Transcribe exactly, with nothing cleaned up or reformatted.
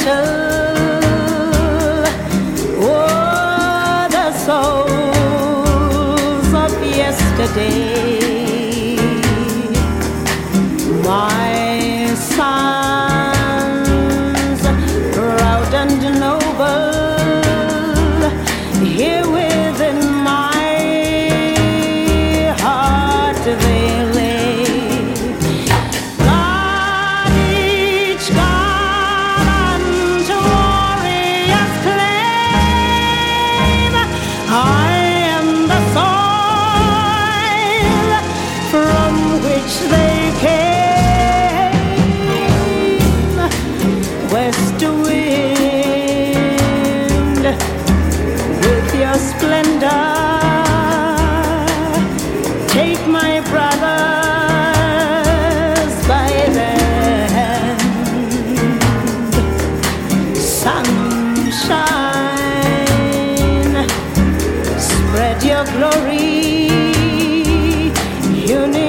battle. Oh, the souls of yesterday, my sons, proud and noble, here within my heart they lay. God, each gallant warrior's claim, I am the soil from which they came. West wind, with your splendor, take my brothers by the hand. Sunshine, spread your glory, unity.